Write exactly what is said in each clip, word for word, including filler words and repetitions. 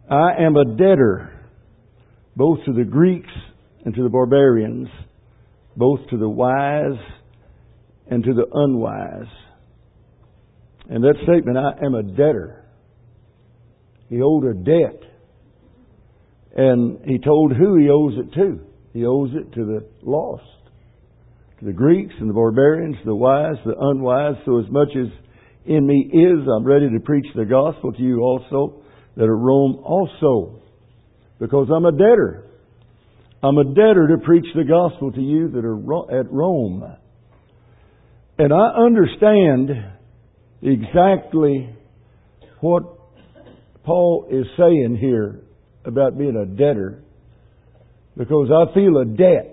I am a debtor, both to the Greeks and to the barbarians, both to the wise and to the unwise. And that statement, I am a debtor. He owed a debt. And he told who he owes it to. He owes it to the lost, to the Greeks and the barbarians, the wise, the unwise. So as much as in me is, I'm ready to preach the gospel to you also that are Rome also. Because I'm a debtor. I'm a debtor to preach the gospel to you that are at Rome. And I understand exactly what Paul is saying here about being a debtor, because I feel a debt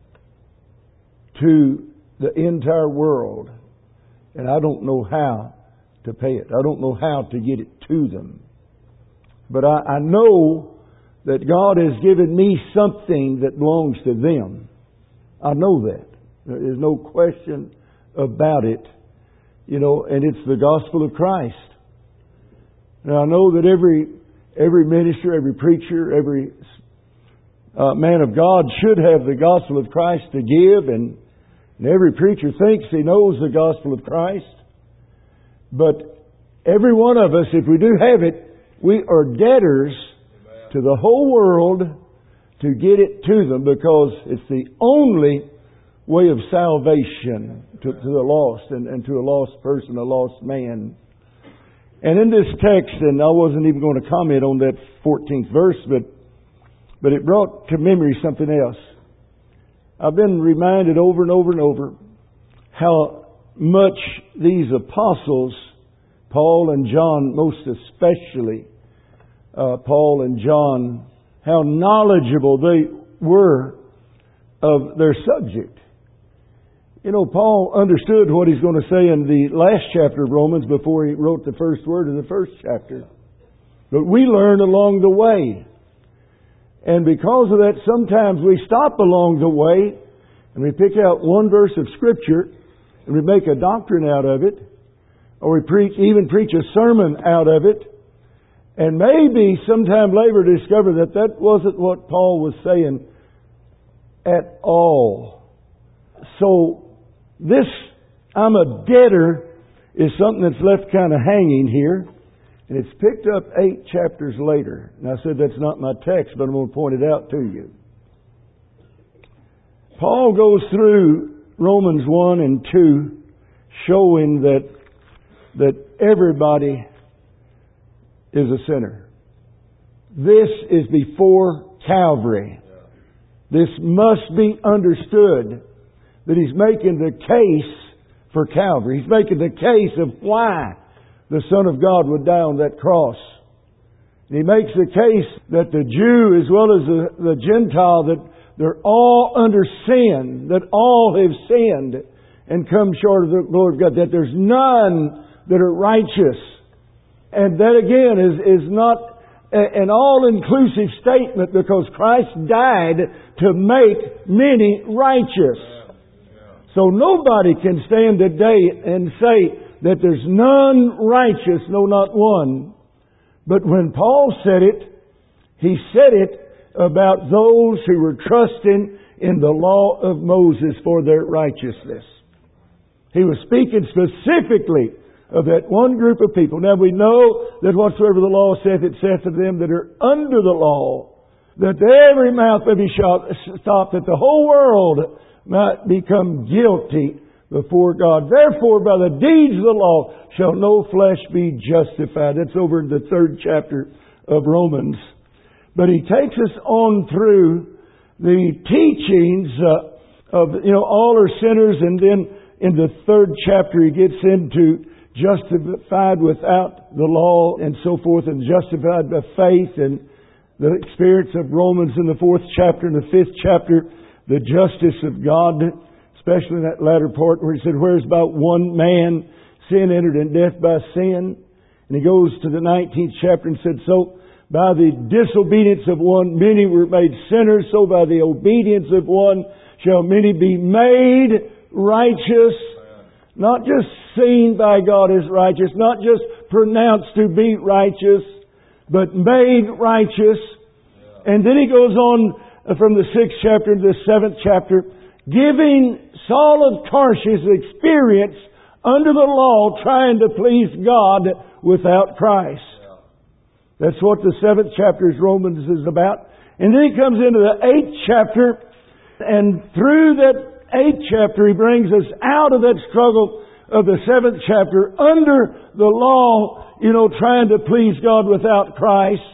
to the entire world, and I don't know how to pay it. I don't know how to get it to them. But I, I know that God has given me something that belongs to them. I know that. There's no question about it. You know, and it's the gospel of Christ. Now I know that every every minister, every preacher, every uh, man of God should have the gospel of Christ to give, and, and every preacher thinks he knows the gospel of Christ. But every one of us, if we do have it, we are debtors to the whole world to get it to them, because it's the only way of salvation to, to the lost and, and to a lost person, a lost man. And in this text, and I wasn't even going to comment on that fourteenth verse, but but it brought to memory something else. I've been reminded over and over and over how much these apostles, Paul and John most especially, uh, Paul and John, how knowledgeable they were of their subject. You know, Paul understood what he's going to say in the last chapter of Romans before he wrote the first word of the first chapter. But we learn along the way. And because of that, sometimes we stop along the way and we pick out one verse of Scripture and we make a doctrine out of it, or we preach, even preach a sermon out of it, and maybe sometime later discover that that wasn't what Paul was saying at all. So, this, I'm a debtor, is something that's left kind of hanging here. And it's picked up eight chapters later. And I said that's not my text, but I'm going to point it out to you. Paul goes through Romans one and two, showing that, that everybody is a sinner. This is before Calvary. This must be understood. That he's making the case for Calvary. He's making the case of why the Son of God would die on that cross. And he makes the case that the Jew as well as the, the Gentile, that they're all under sin, that all have sinned and come short of the glory of God, that there's none that are righteous. And that again is, is not an all-inclusive statement, because Christ died to make many righteous. So nobody can stand today and say that there's none righteous, no, not one. But when Paul said it, he said it about those who were trusting in the law of Moses for their righteousness. He was speaking specifically of that one group of people. Now we know that whatsoever the law saith, it saith to them that are under the law, that every mouth may be stopped, that the whole world might become guilty before God. Therefore, by the deeds of the law shall no flesh be justified. That's over in the third chapter of Romans. But he takes us on through the teachings uh, of, you know, all are sinners, and then in the third chapter he gets into justified without the law and so forth, and justified by faith, and the experience of Romans in the fourth chapter and the fifth chapter, the justice of God, especially in that latter part where he said, whereas by one man sin entered and death by sin. And he goes to the nineteenth chapter and said, so by the disobedience of one many were made sinners, so by the obedience of one shall many be made righteous. Not just seen by God as righteous, not just pronounced to be righteous, but made righteous. And then he goes on from the sixth chapter to the seventh chapter, giving Saul of Tarshish experience under the law, trying to please God without Christ. That's what the seventh chapter of Romans is about. And then he comes into the eighth chapter, and through that eighth chapter he brings us out of that struggle of the seventh chapter under the law, you know, trying to please God without Christ,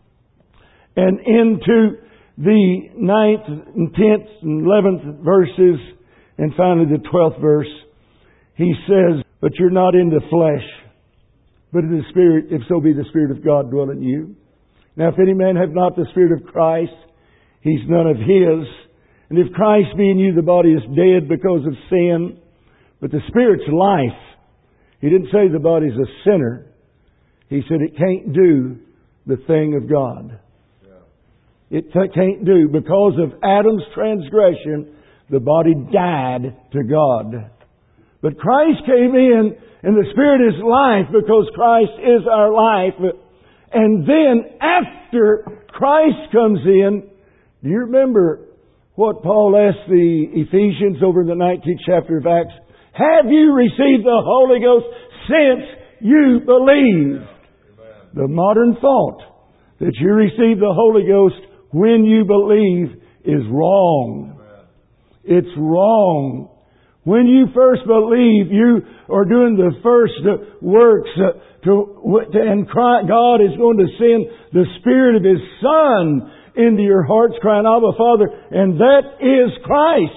and into the ninth and tenth and eleventh verses, and finally the twelfth verse. He says, but you're not in the flesh, but in the Spirit, if so be the Spirit of God dwell in you. Now if any man have not the Spirit of Christ, he's none of His. And if Christ be in you, the body is dead because of sin, but the Spirit's life. He didn't say the body's a sinner. He said it can't do the thing of God. Yeah. It can't do. Because of Adam's transgression, the body died to God. But Christ came in, and the Spirit is life because Christ is our life. And then after Christ comes in, do you remember what Paul asked the Ephesians over in the nineteenth chapter of Acts? Have you received the Holy Ghost since you believe? Amen. The modern thought that you receive the Holy Ghost when you believe is wrong. Amen. It's wrong. When you first believe, you are doing the first works to, and God is going to send the Spirit of His Son into your hearts, crying, Abba, Father, and that is Christ.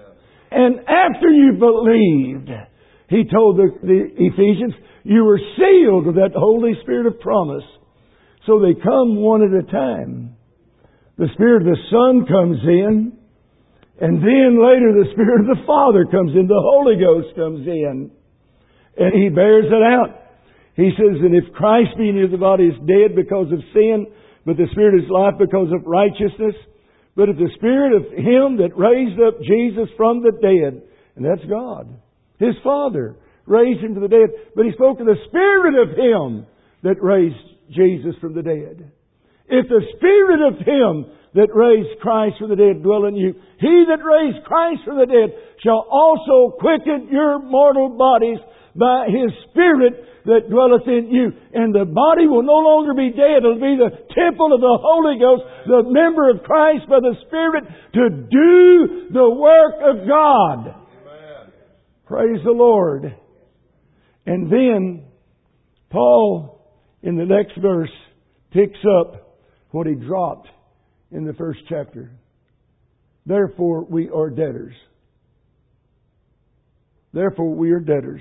And after you believed, he told the, the Ephesians, you were sealed with that Holy Spirit of promise. So they come one at a time. The Spirit of the Son comes in, and then later the Spirit of the Father comes in, the Holy Ghost comes in, and He bears it out. He says, and if Christ be in you, the body is dead because of sin, but the Spirit is life because of righteousness. But if the Spirit of Him that raised up Jesus from the dead, and that's God, His Father, raised Him from the dead. But He spoke of the Spirit of Him that raised Jesus from the dead. If the Spirit of Him that raised Christ from the dead dwell in you, He that raised Christ from the dead shall also quicken your mortal bodies by His Spirit that dwelleth in you. And the body will no longer be dead. It'll be the temple of the Holy Ghost, the member of Christ by the Spirit to do the work of God. Amen. Praise the Lord. And then Paul, in the next verse, picks up what he dropped in the first chapter. Therefore we are debtors. Therefore we are debtors.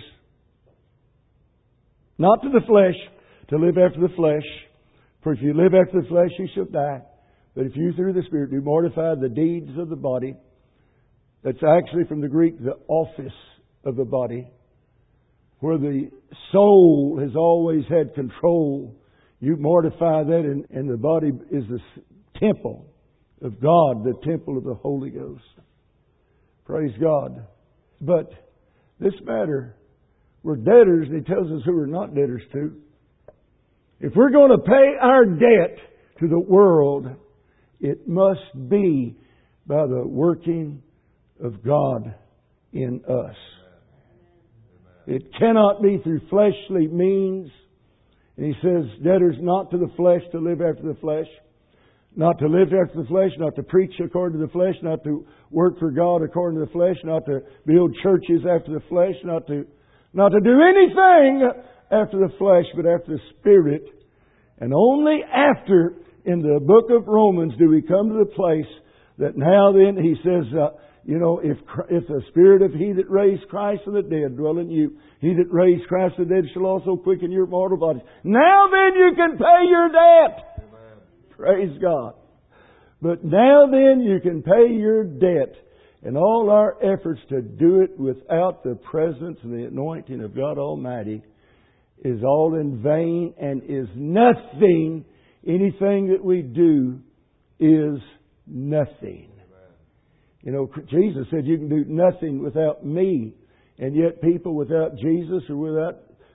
Not to the flesh, to live after the flesh. For if you live after the flesh, you shall die. But if you through the Spirit do mortify the deeds of the body, that's actually from the Greek, the office of the body, where the soul has always had control. You mortify that, and, and the body is the temple of God, the temple of the Holy Ghost. Praise God. But this matter, we're debtors, and He tells us who we're not debtors to. If we're going to pay our debt to the world, it must be by the working of God in us. It cannot be through fleshly means. And He says, debtors not to the flesh, to live after the flesh. Not to live after the flesh, not to preach according to the flesh, not to work for God according to the flesh, not to build churches after the flesh, not to Not to do anything after the flesh, but after the Spirit. And only after, in the book of Romans, do we come to the place that now then, he says, uh, you know, if if the Spirit of He that raised Christ from the dead dwell in you, He that raised Christ from the dead shall also quicken your mortal bodies. Now then you can pay your debt. Amen. Praise God. But now then you can pay your debt. And all our efforts to do it without the presence and the anointing of God Almighty is all in vain and is nothing. Anything that we do is nothing. Amen. You know, Jesus said you can do nothing without me. And yet people without Jesus or without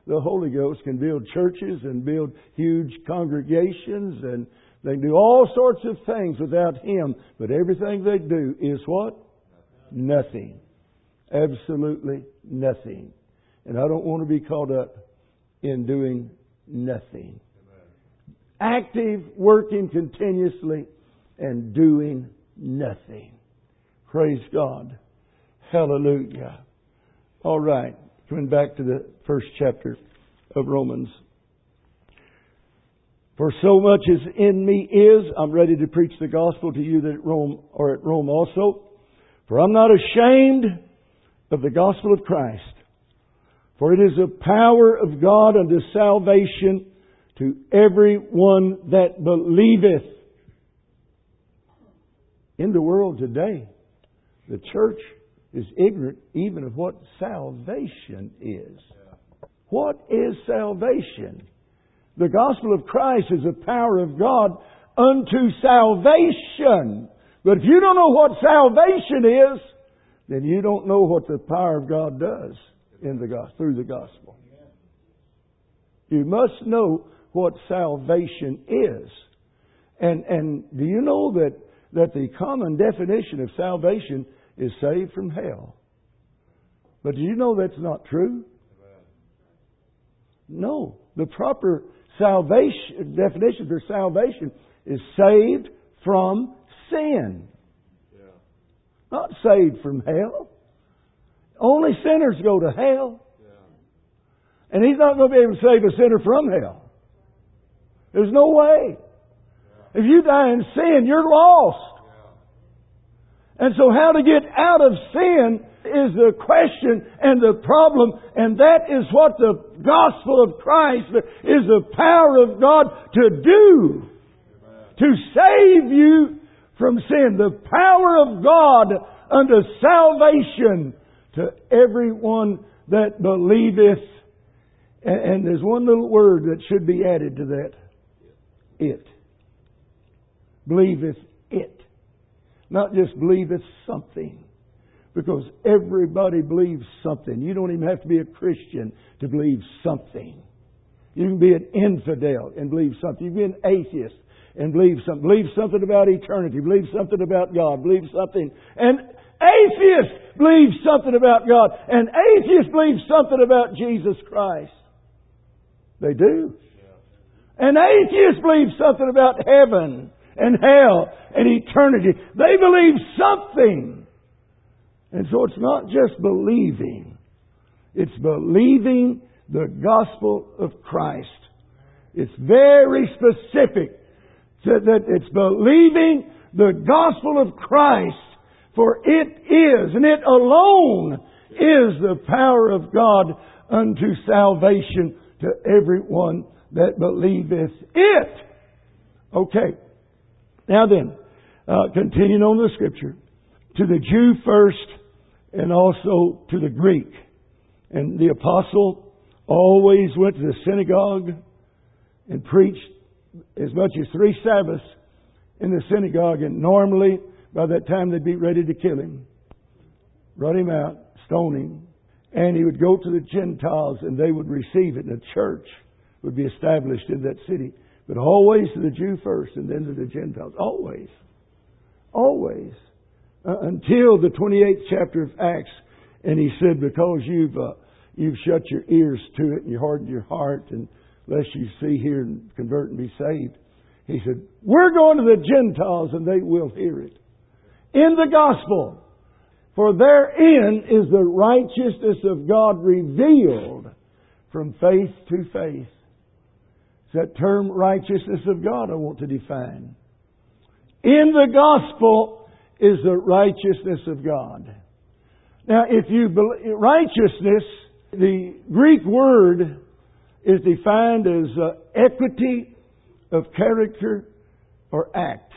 the Holy Ghost can build churches and build huge congregations, and they can do all sorts of things without Him. But everything they do is what? Nothing. Absolutely nothing. And I don't want to be caught up in doing nothing. Active, working continuously, and doing nothing. Praise God. Hallelujah. All right. Coming back to the first chapter of Romans. For so much as in me is, I'm ready to preach the gospel to you that at Rome or at Rome also. For I'm not ashamed of the gospel of Christ. For it is the power of God unto salvation to every one that believeth. In the world today, the church is ignorant even of what salvation is. What is salvation? The gospel of Christ is the power of God unto salvation. But if you don't know what salvation is, then you don't know what the power of God does in the gospel, through the gospel. You must know what salvation is. And and do you know that, that the common definition of salvation is saved from hell? But do you know that's not true? No. The proper salvation definition for salvation is saved from sin. Yeah. Not saved from hell. Only sinners go to hell. Yeah. And He's not going to be able to save a sinner from hell. There's no way. Yeah. If you die in sin, you're lost. Yeah. And so how to get out of sin is the question and the problem, and that is what the gospel of Christ is, the power of God to do. Amen. To save you from sin. The power of God unto salvation to everyone that believeth. And there's one little word that should be added to that. It. Believeth it. Not just believeth something. Because everybody believes something. You don't even have to be a Christian to believe something. You can be an infidel and believe something. You can be an atheist and believe something. Believe something about eternity. Believe something about God. Believe something. And atheists believe something about God. And atheists believe something about Jesus Christ. They do. And atheists believe something about heaven and hell and eternity. They believe something. And so it's not just believing. It's believing the gospel of Christ. It's very specific that it's believing the gospel of Christ. For it is, and it alone is the power of God unto salvation to everyone that believeth it. Okay. Now then, uh, continuing on the Scripture. To the Jew first, and also to the Greek. And the apostle always went to the synagogue and preached as much as three Sabbaths in the synagogue. And normally, by that time, they'd be ready to kill him, run him out, stone him. And he would go to the Gentiles and they would receive it. And a church would be established in that city. But always to the Jew first and then to the Gentiles. Always. Always. Uh, until the twenty-eighth chapter of Acts, and he said, because you've uh, you've shut your ears to it and you hardened your heart, and lest you see, hear, and convert and be saved, he said, we're going to the Gentiles and they will hear it. In the gospel, for therein is the righteousness of God revealed from faith to faith. It's that term righteousness of God I want to define. In the gospel is the righteousness of God. Now, if you believe, righteousness, the Greek word is defined as uh, equity of character or act.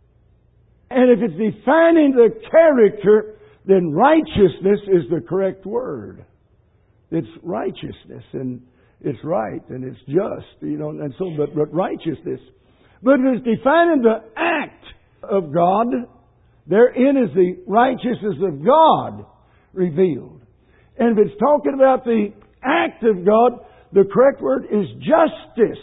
And if it's defining the character, then righteousness is the correct word. It's righteousness, and it's right, and it's just, you know, and so, but, but righteousness. But if it's defining the act of God, therein is the righteousness of God revealed. And if it's talking about the act of God, the correct word is justice.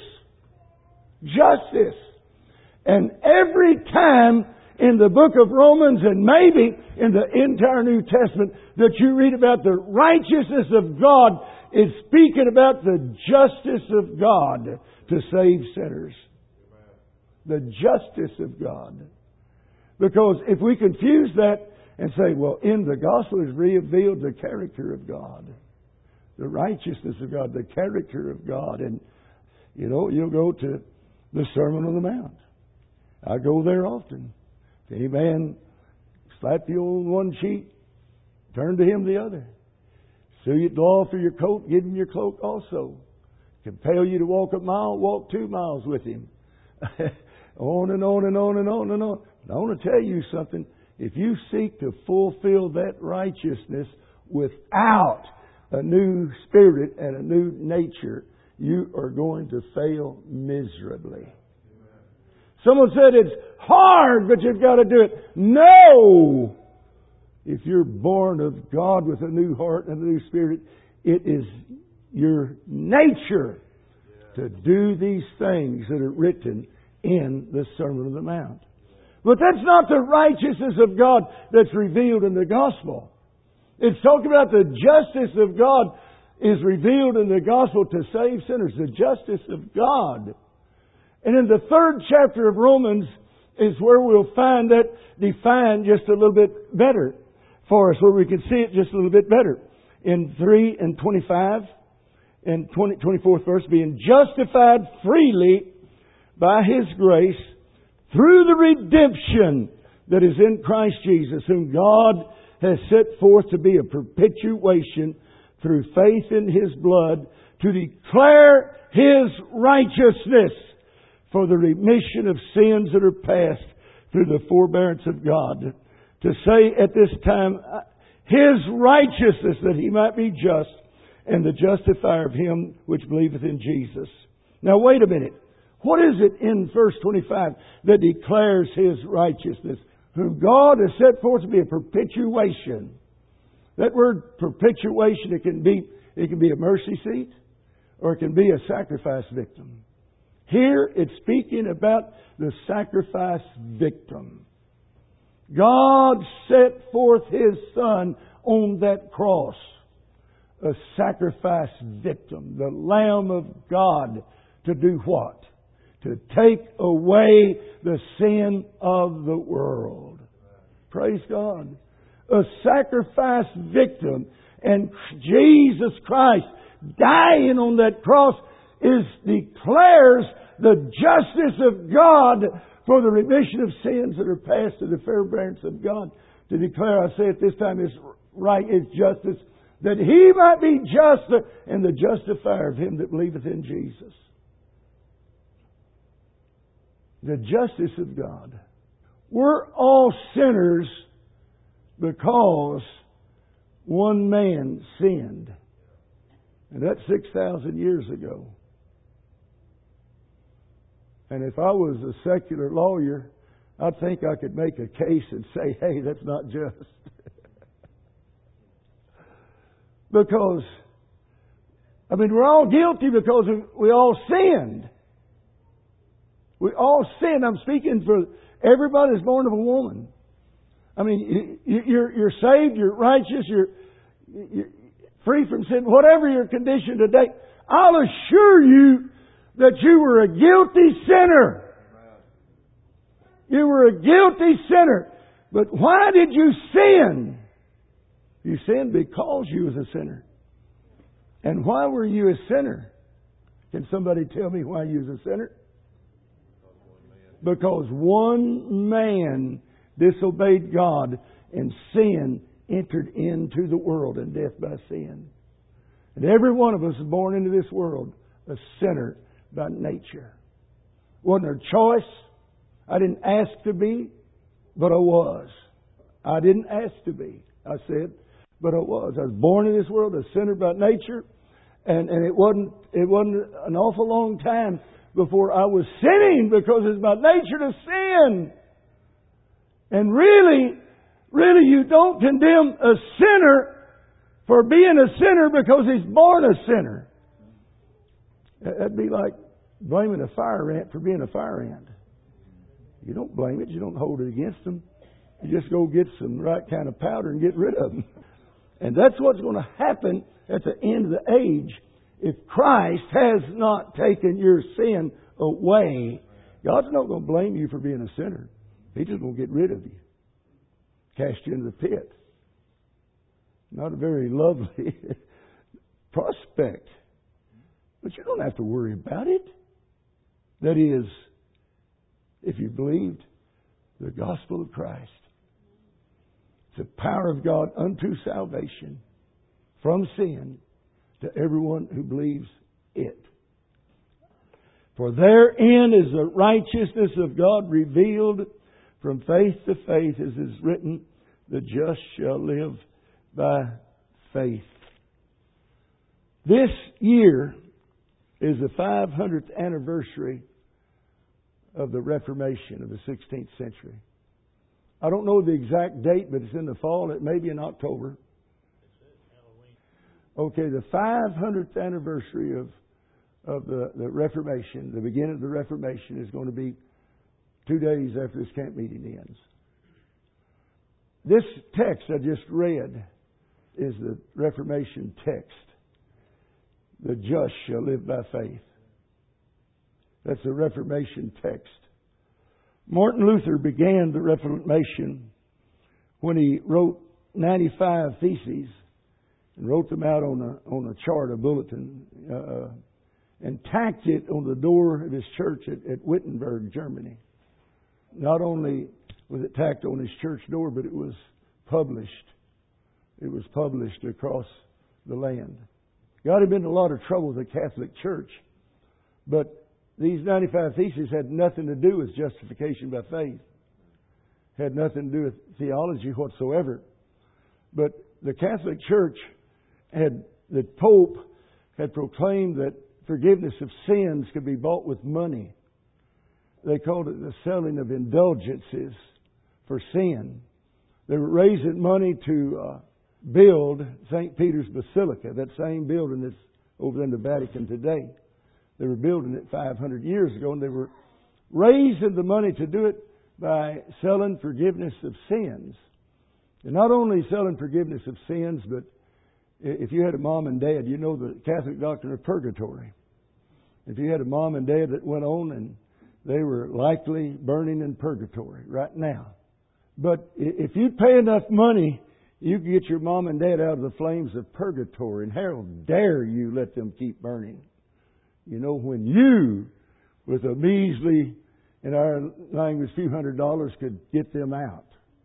Justice. And every time in the book of Romans, and maybe in the entire New Testament, that you read about the righteousness of God, is speaking about the justice of God to save sinners. The justice of God. Because if we confuse that and say, well, in the gospel is revealed the character of God. The righteousness of God, the character of God. And, you know, you'll go to the Sermon on the Mount. I go there often. If any man slap you on one cheek, turn to him the other. Sue you at the law for your coat, give him your cloak also. Compel you to walk a mile, walk two miles with him. On and on and on and on and on. I want to tell you something. If you seek to fulfill that righteousness without a new spirit and a new nature, you are going to fail miserably. Someone said it's hard, but you've got to do it. No! If you're born of God with a new heart and a new spirit, it is your nature to do these things that are written in the Sermon on the Mount. But that's not the righteousness of God that's revealed in the gospel. It's talking about the justice of God is revealed in the gospel to save sinners. The justice of God. And in the third chapter of Romans is where we'll find that defined just a little bit better for us, where we can see it just a little bit better. In three and twenty-five and twenty, twenty-fourth verse, being justified freely by His grace through the redemption that is in Christ Jesus, whom God has set forth to be a perpetuation through faith in His blood, to declare His righteousness for the remission of sins that are past through the forbearance of God. To say at this time, His righteousness, that He might be just, and the justifier of him which believeth in Jesus. Now wait a minute. What is it in verse twenty-five that declares His righteousness? Whom God has set forth to be a perpetuation. That word perpetuation, it can be, it can be a mercy seat, or it can be a sacrifice victim. Here it's speaking about the sacrifice victim. God set forth His Son on that cross. A sacrifice victim. The Lamb of God to do what? To take away the sin of the world. Praise God. A sacrifice victim. And Jesus Christ dying on that cross is declares the justice of God for the remission of sins that are past to the forbearance of God. To declare, I say at this time, is right, is justice, that He might be just and the justifier of him that believeth in Jesus. The justice of God. We're all sinners because one man sinned. And that's six thousand years ago. And if I was a secular lawyer, I'd think I could make a case and say, hey, that's not just. Because, I mean, we're all guilty because we all sinned. We all sinned. I'm speaking for everybody that's born of a woman. I mean, you're, you're saved, you're righteous, you're, you're free from sin, whatever your condition today. I'll assure you that you were a guilty sinner. You were a guilty sinner. But why did you sin? You sinned because you was a sinner. And why were you a sinner? Can somebody tell me why you was a sinner? Because one man disobeyed God and sin entered into the world, and death by sin. And every one of us is born into this world a sinner by nature. Wasn't a choice. I didn't ask to be, but I was. I didn't ask to be, I said, but I was. I was born in this world a sinner by nature, and, and it wasn't it wasn't an awful long time before I was sinning, because it's my nature to sin. And really, really you don't condemn a sinner for being a sinner because he's born a sinner. That'd be like blaming a fire ant for being a fire ant. You don't blame it. You don't hold it against them. You just go get some right kind of powder and get rid of them. And that's what's going to happen at the end of the age. If Christ has not taken your sin away, God's not going to blame you for being a sinner. He's just going to get rid of you. Cast you into the pit. Not a very lovely prospect. But you don't have to worry about it. That is, if you believed the gospel of Christ. It's the power of God unto salvation from sin to everyone who believes it. For therein is the righteousness of God revealed from faith to faith, as is written, the just shall live by faith. This year is the five hundredth anniversary of the Reformation of the sixteenth century. I don't know the exact date, but it's in the fall. It may be in October. Okay, the five hundredth anniversary of of the, the Reformation, the beginning of the Reformation, is going to be two days after this camp meeting ends. This text I just read is the Reformation text. The just shall live by faith. That's the Reformation text. Martin Luther began the Reformation when he wrote ninety-five theses and wrote them out on a on a chart, a bulletin, uh, and tacked it on the door of his church at, at Wittenberg, Germany. Not only was it tacked on his church door, but it was published. It was published across the land. God had been in a lot of trouble with the Catholic Church, but these ninety-five theses had nothing to do with justification by faith. Had nothing to do with theology whatsoever. But the Catholic Church had, the Pope had proclaimed that forgiveness of sins could be bought with money. They called it the selling of indulgences for sin. They were raising money to uh, build Saint Peter's Basilica, that same building that's over in the Vatican today. They were building it five hundred years ago, and they were raising the money to do it by selling forgiveness of sins. And not only selling forgiveness of sins, but if you had a mom and dad, you know the Catholic doctrine of purgatory. If you had a mom and dad that went on and they were likely burning in purgatory right now. But if you pay enough money, you can get your mom and dad out of the flames of purgatory. And how dare you let them keep burning? You know, when you, with a measly, in our language, few hundred dollars, could get them out.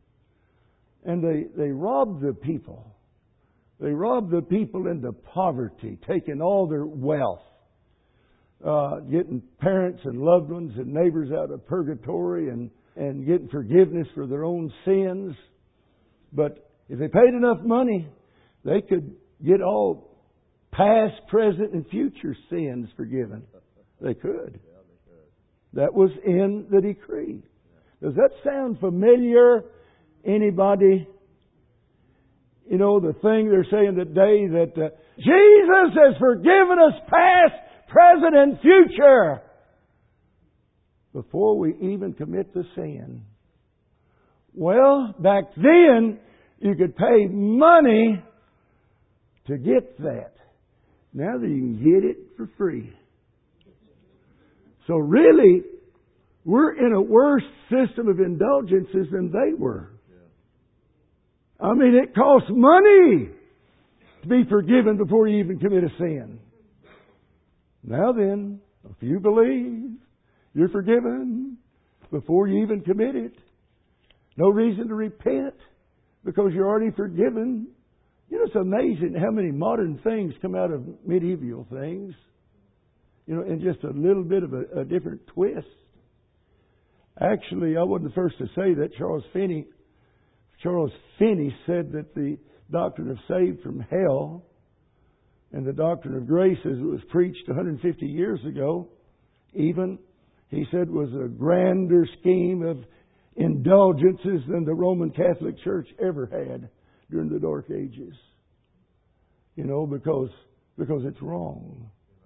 And they, they robbed the people. They robbed the people into poverty, taking all their wealth, uh, getting parents and loved ones and neighbors out of purgatory and, and getting forgiveness for their own sins. But if they paid enough money, they could get all past, present, and future sins forgiven. They could. That was in the decree. Does that sound familiar? Anybody? You know, the thing they're saying today that uh, Jesus has forgiven us past, present, and future before we even commit the sin. Well, back then, you could pay money to get that. Now that you can get it for free. So really, we're in a worse system of indulgences than they were. I mean, it costs money to be forgiven before you even commit a sin. Now then, if you believe you're forgiven before you even commit it, no reason to repent because you're already forgiven. You know, it's amazing how many modern things come out of medieval things. You know, in just a little bit of a, a different twist. Actually, I wasn't the first to say that. Charles Finney, Charles Finney said that the doctrine of saved from hell and the doctrine of grace as it was preached one hundred fifty years ago, even, he said, was a grander scheme of indulgences than the Roman Catholic Church ever had during the Dark Ages. You know, because because it's wrong.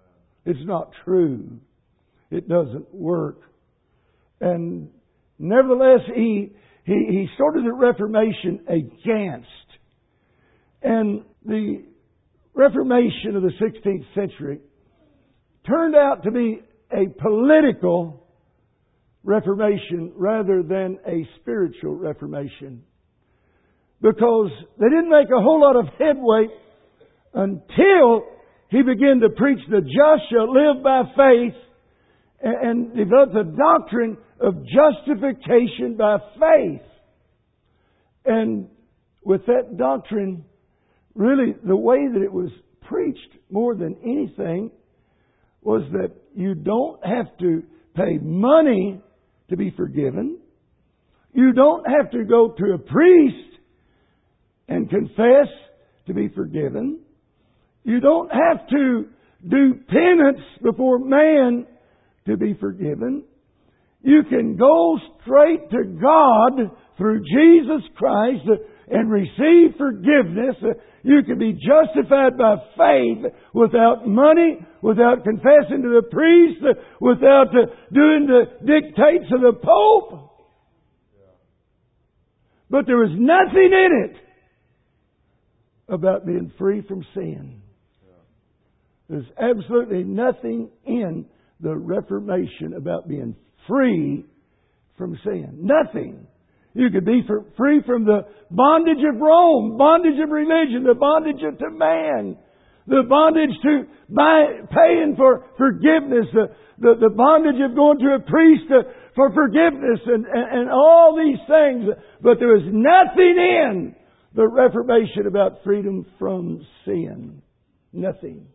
It's not true. It doesn't work. And nevertheless, he, he, he started the Reformation against. And the Reformation of the sixteenth century turned out to be a political Reformation rather than a spiritual Reformation. Because they didn't make a whole lot of headway until he began to preach the just shall live by faith and develop the doctrine of justification by faith. And with that doctrine, really the way that it was preached more than anything was that you don't have to pay money to be forgiven. You don't have to go to a priest and confess to be forgiven. You don't have to do penance before man to be forgiven. You can go straight to God through Jesus Christ and receive forgiveness. You can be justified by faith without money, without confessing to the priest, without doing the dictates of the Pope. But there was nothing in it about being free from sin. There's absolutely nothing in the Reformation about being free from sin. Nothing. You could be for, free from the bondage of Rome, bondage of religion, the bondage of to man, the bondage to buy, paying for forgiveness, the, the, the bondage of going to a priest to, for forgiveness, and, and, and all these things. But there was nothing in the Reformation about freedom from sin. Nothing.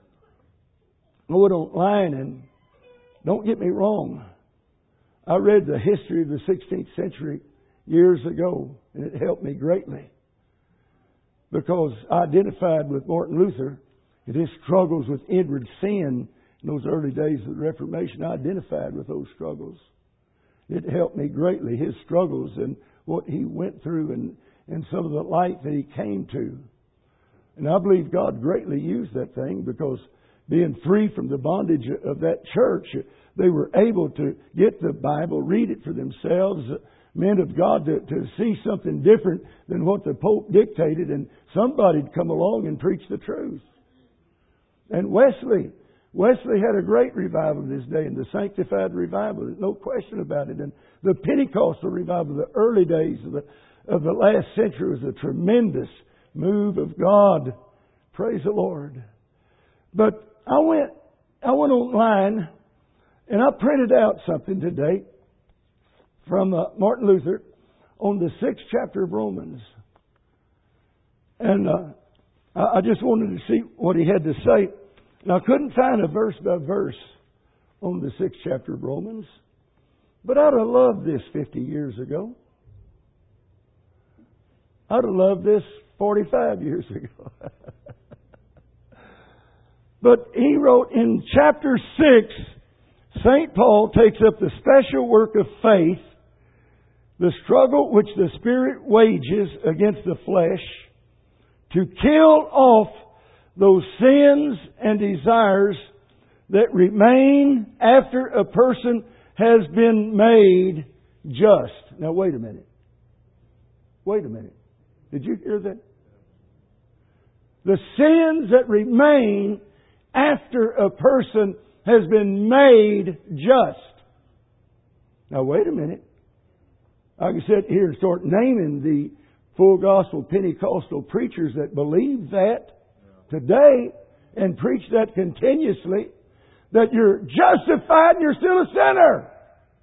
Oh, don't lie, and don't get me wrong. I read the history of the sixteenth century years ago, and it helped me greatly. Because I identified with Martin Luther and his struggles with inward sin in those early days of the Reformation. I identified with those struggles. It helped me greatly, his struggles and what he went through and, and some of the light that he came to. And I believe God greatly used that thing, because being free from the bondage of that church, they were able to get the Bible, read it for themselves, men of God to, to see something different than what the Pope dictated, and somebody'd come along and preach the truth. And Wesley, Wesley had a great revival in his day, and the sanctified revival, there's no question about it. And the Pentecostal revival, the early days of the, of the last century, was a tremendous move of God. Praise the Lord. But I went, I went online and I printed out something today from uh, Martin Luther on the sixth chapter of Romans. And uh, I, I just wanted to see what he had to say. And I couldn't find a verse by verse on the sixth chapter of Romans. But I'd have loved this fifty years ago. I'd have loved this forty-five years ago. But he wrote in chapter six, Saint Paul takes up the special work of faith, the struggle which the Spirit wages against the flesh, to kill off those sins and desires that remain after a person has been made just. Now wait a minute. Wait a minute. Did you hear that? The sins that remain after a person has been made just. Now wait a minute. I can sit here and start naming the full gospel Pentecostal preachers that believe that today and preach that continuously, that you're justified and you're still a sinner.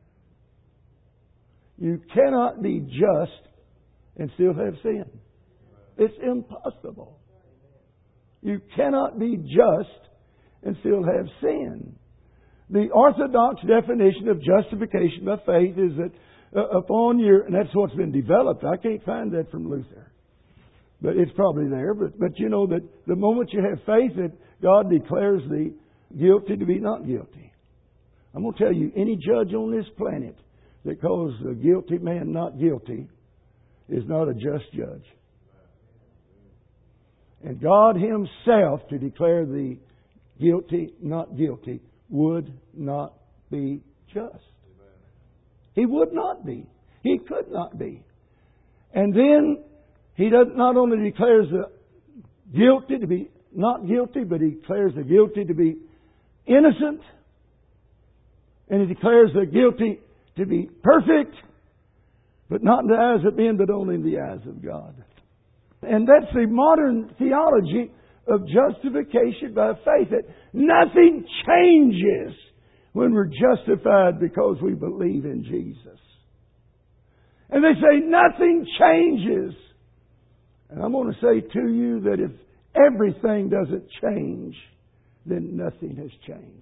You cannot be just and still have sin. It's impossible. You cannot be just and still have sin. The orthodox definition of justification by faith is that uh, upon your, and that's what's been developed. I can't find that from Luther, but it's probably there. But but you know that the moment you have faith, that God declares the guilty to be not guilty. I'm going to tell you, any judge on this planet that calls a guilty man not guilty is not a just judge. And God Himself, to declare the guilty, not guilty, would not be just. He would not be. He could not be. And then He does not only declares the guilty to be not guilty, but He declares the guilty to be innocent. And He declares the guilty to be perfect, but not in the eyes of men, but only in the eyes of God. And that's the modern theology of justification by faith. That nothing changes when we're justified because we believe in Jesus. And they say nothing changes. And I'm going to say to you that if everything doesn't change, then nothing has changed.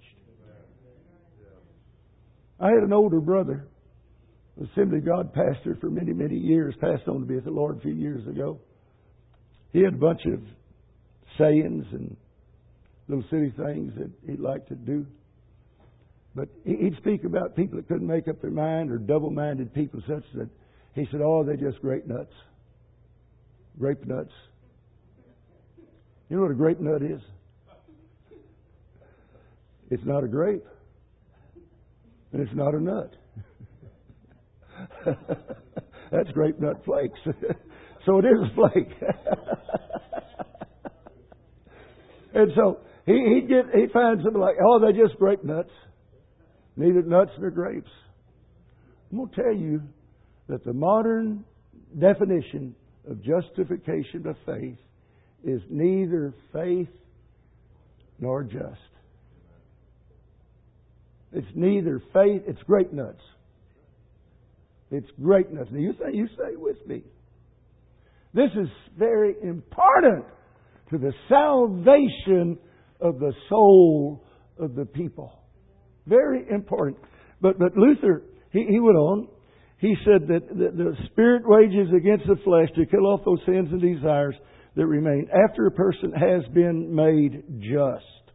I had an older brother, Assembly of God pastor for many, many years, passed on to be with the Lord a few years ago. He had a bunch of sayings and little silly things that he'd like to do. But he'd speak about people that couldn't make up their mind, or double-minded people such that he said, oh, they're just grape nuts. Grape nuts. You know what a grape nut is? It's not a grape. And it's not a nut. That's grape nut flakes. So it is a flake. And so he he'd get he'd find something like, oh, they're just grape nuts. Neither nuts nor grapes. I'm going to tell you that the modern definition of justification by faith is neither faith nor just. It's neither faith, it's grape nuts. It's grape nuts. Now you say, you stay with me. This is very important to the salvation of the soul of the people. Very important. But but Luther, he, he went on. He said that the, the Spirit wages against the flesh to kill off those sins and desires that remain after a person has been made just.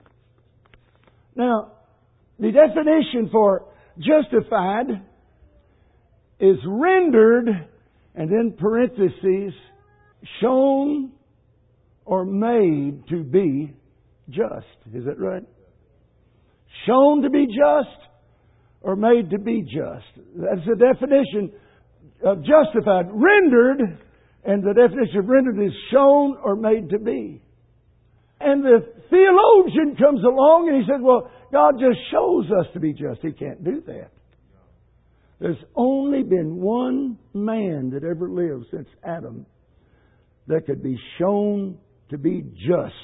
Now, the definition for justified is rendered, and in parentheses, shown or made to be just. Is that right? Shown to be just or made to be just. That's the definition of justified. Rendered, and the definition of rendered is shown or made to be. And the theologian comes along and he said, well, God just shows us to be just. He can't do that. There's only been one man that ever lived since Adam that could be shown to be just.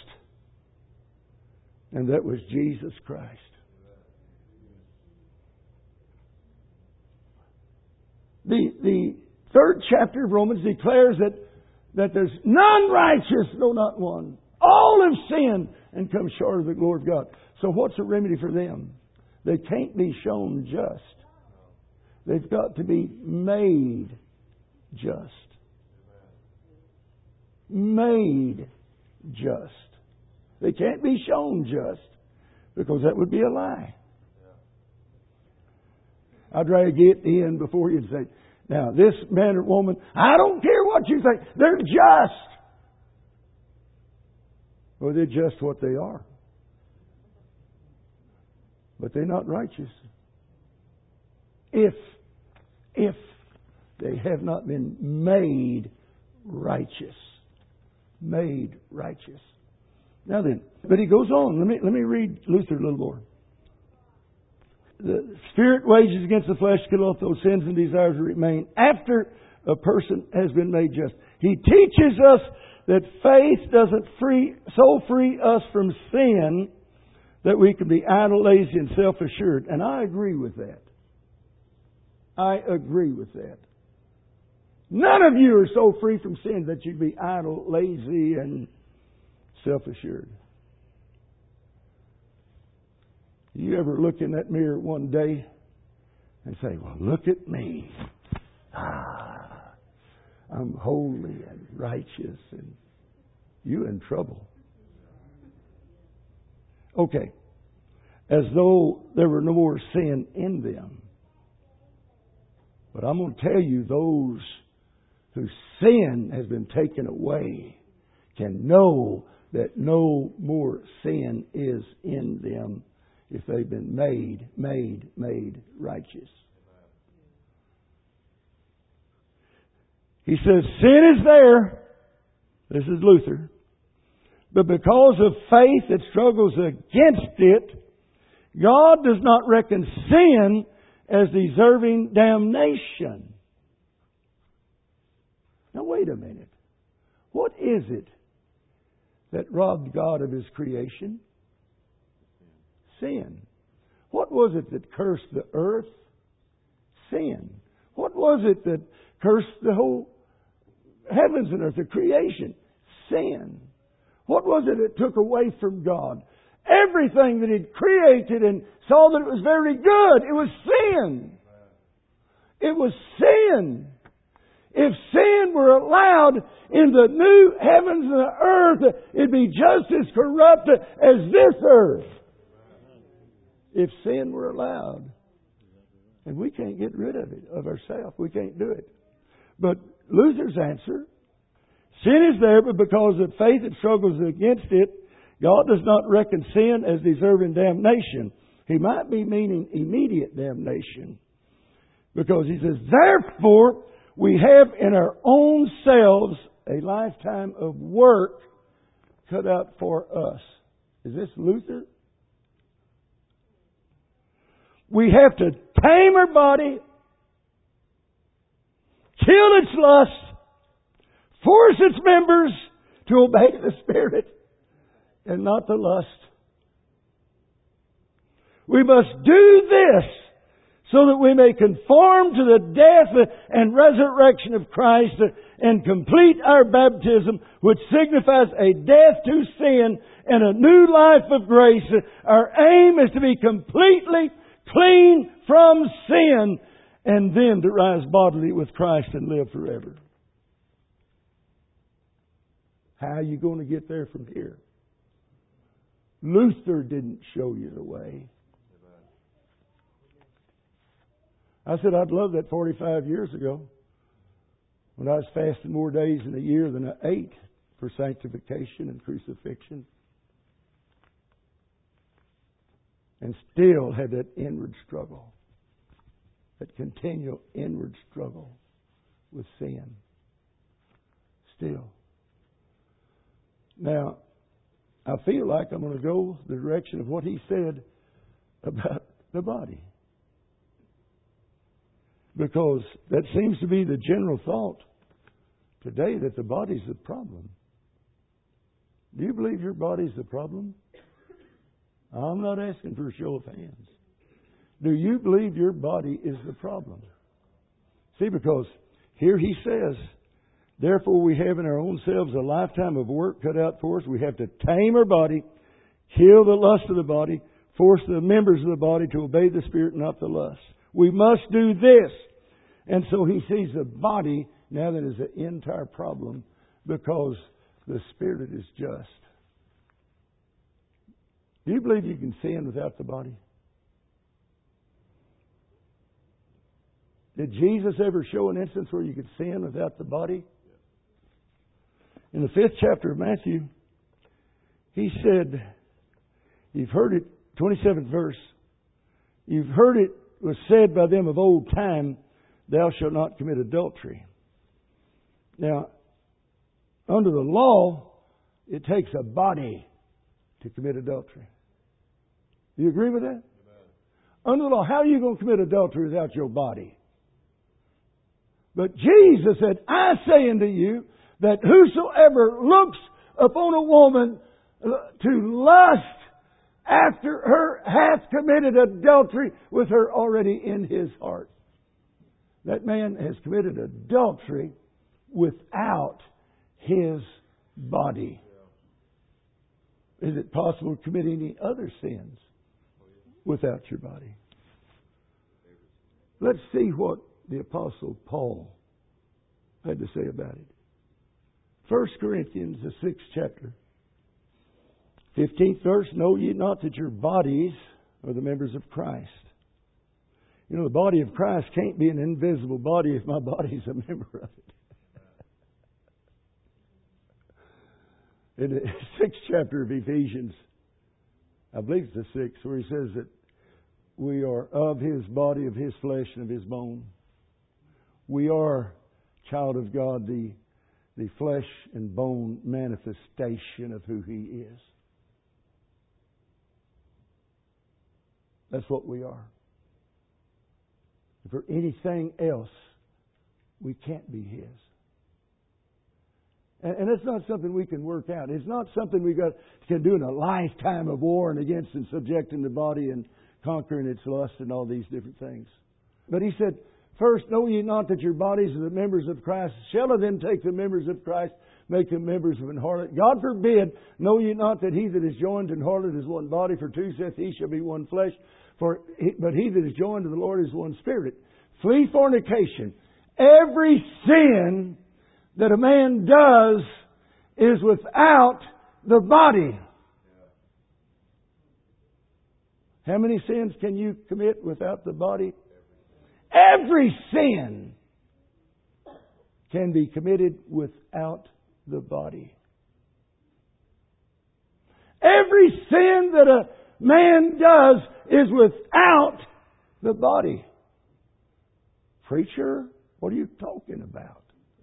And that was Jesus Christ. The, the third chapter of Romans declares that, that there's none righteous, no, not one. All have sinned and come short of the glory of God. So what's the remedy for them? They can't be shown just. They've got to be made just. Made just. They can't be shown just, because that would be a lie. I'd rather get in before you say, now this man or woman, I don't care what you think, they're just. Well, they're just what they are. But they're not righteous. If, if they have not been made righteous. Made righteous. Now then, but he goes on. Let me, let me read Luther a little more. The Spirit wages against the flesh to kill off those sins and desires that remain after a person has been made just. He teaches us that faith doesn't free, so free us from sin that we can be idle, lazy, and self-assured. And I agree with that. I agree with that. None of you are so free from sin that you'd be idle, lazy, and self-assured. You ever look in that mirror one day and say, well, look at me. Ah, I'm holy and righteous, and you're in trouble. Okay. As though there were no more sin in them. But I'm going to tell you, those whose sin has been taken away can know that no more sin is in them if they've been made, made, made righteous. He says, sin is there. This is Luther. But because of faith that struggles against it, God does not reckon sin as deserving damnation. Now wait a minute. What is it that robbed God of His creation? Sin. What was it that cursed the earth? Sin. What was it that cursed the whole heavens and earth, the creation? Sin. What was it that took away from God everything that He'd created and saw that it was very good? It was sin. It was sin. If sin were allowed in the new heavens and the earth, it'd be just as corrupt as this earth. If sin were allowed. And we can't get rid of it, of ourselves. We can't do it. But Luther's answer, sin is there, but because of faith that struggles against it, God does not reckon sin as deserving damnation. He might be meaning immediate damnation. Because he says, therefore, we have in our own selves a lifetime of work cut out for us. Is this Luther? We have to tame our body, kill its lust, force its members to obey the Spirit and not the lust. We must do this so that we may conform to the death and resurrection of Christ and complete our baptism, which signifies a death to sin and a new life of grace. Our aim is to be completely clean from sin and then to rise bodily with Christ and live forever. How are you going to get there from here? Luther didn't show you the way. I said I'd love that forty-five years ago when I was fasting more days in a year than I ate for sanctification and crucifixion. And still had that inward struggle. That continual inward struggle with sin. Still. Now, I feel like I'm going to go the direction of what he said about the body. Because that seems to be the general thought today, that the body's the problem. Do you believe your body's the problem? I'm not asking for a show of hands. Do you believe your body is the problem? See, because here he says, therefore we have in our own selves a lifetime of work cut out for us. We have to tame our body, kill the lust of the body, force the members of the body to obey the Spirit, not the lust. We must do this. And so he sees the body now that is an entire problem because the Spirit is just. Do you believe you can sin without the body? Did Jesus ever show an instance where you could sin without the body? In the fifth chapter of Matthew, he said, you've heard it, twenty-seventh verse, you've heard it was said by them of old time, thou shalt not commit adultery. Now, under the law, it takes a body to commit adultery. Do you agree with that? Amen. Under the law, how are you going to commit adultery without your body? But Jesus said, I say unto you that whosoever looks upon a woman to lust after her hath committed adultery with her already in his heart. That man has committed adultery without his body. Is it possible to commit any other sins without your body? Let's see what the Apostle Paul had to say about it. First Corinthians, the sixth chapter. Fifteenth verse, know ye not that your bodies are the members of Christ. You know, the body of Christ can't be an invisible body if my body is a member of it. in the sixth chapter of Ephesians, I believe it's the sixth, where he says that we are of His body, of His flesh, and of His bone. We are, child of God, the, the flesh and bone manifestation of who He is. That's what we are. If we're anything else, we can't be His. And, and it's not something we can work out. It's not something we got can do in a lifetime of warring against and subjecting the body and conquering its lust and all these different things. But He said, first, know ye not that your bodies are the members of Christ? Shall of them take the members of Christ, make them members of an harlot? God forbid, know ye not that he that is joined to an harlot is one body, for two saith he shall be one flesh. For he, but he that is joined to the Lord is one spirit. Flee fornication. Every sin that a man does is without the body. How many sins can you commit without the body? Every sin can be committed without the body. Every sin that a man does is without the body. Preacher, what are you talking about?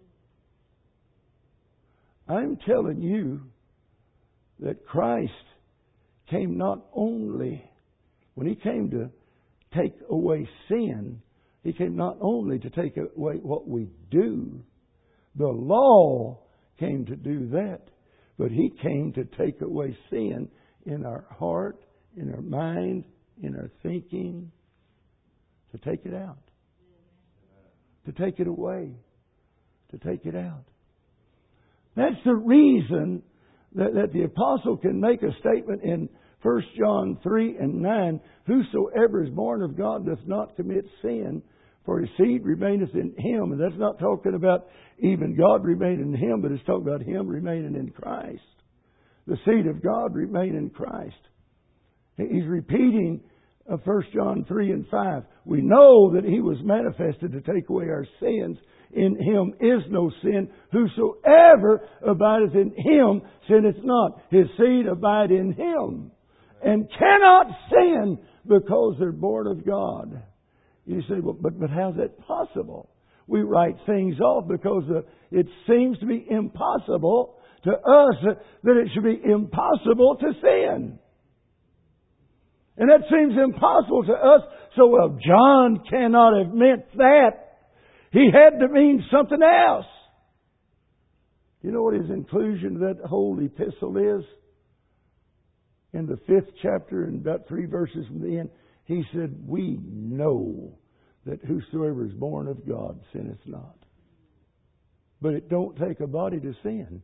I'm telling you that Christ came not only, when He came to take away sin, He came not only to take away what we do. The law came to do that. But He came to take away sin in our heart, in our mind, in our thinking. To take it out. To take it away. To take it out. That's the reason that, that the apostle can make a statement in First John three and nine. Whosoever is born of God doth not commit sin, for his seed remaineth in him. And that's not talking about even God remaining in him, but it's talking about him remaining in Christ. The seed of God remain in Christ. He's repeating First John three and five. We know that He was manifested to take away our sins. In Him is no sin. Whosoever abideth in Him sinneth not. His seed abide in Him. And cannot sin because they're born of God. You say, well, but, but how's that possible? We write things off because uh, it seems to be impossible to us uh, that it should be impossible to sin. And that seems impossible to us. So, well, John cannot have meant that. He had to mean something else. You know what his inclusion of that whole epistle is? In the fifth chapter and about three verses from the end, he said, we know that whosoever is born of God sinneth not. But it don't take a body to sin.